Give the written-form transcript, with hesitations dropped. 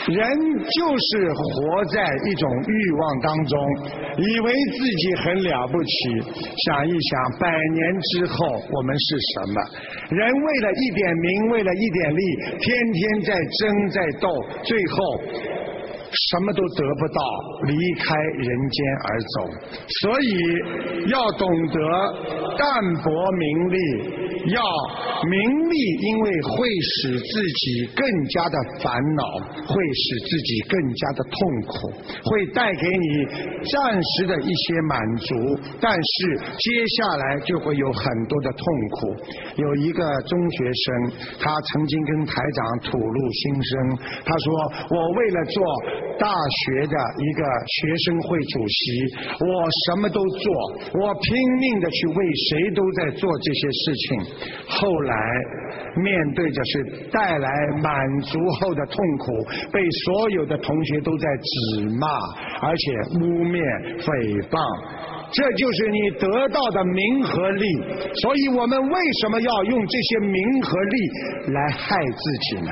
人就是活在一种欲望当中，以为自己很了不起。想一想，100年之后我们是什么？人为了一点名，为了一点利，天天在争在斗，最后什么都得不到，离开人间而走。所以要懂得淡泊名利，要名利，因为会使自己更加的烦恼，会使自己更加的痛苦，会带给你暂时的一些满足，但是接下来就会有很多的痛苦。有一个中学生，他曾经跟台长吐露心声，他说：我为了做大学的一个学生会主席，我什么都做，我拼命的去为谁都在做这些事情。后来面对着是带来满足后的痛苦，被所有的同学都在指骂，而且污蔑诽谤。这就是你得到的名和利。所以我们为什么要用这些名和利来害自己呢？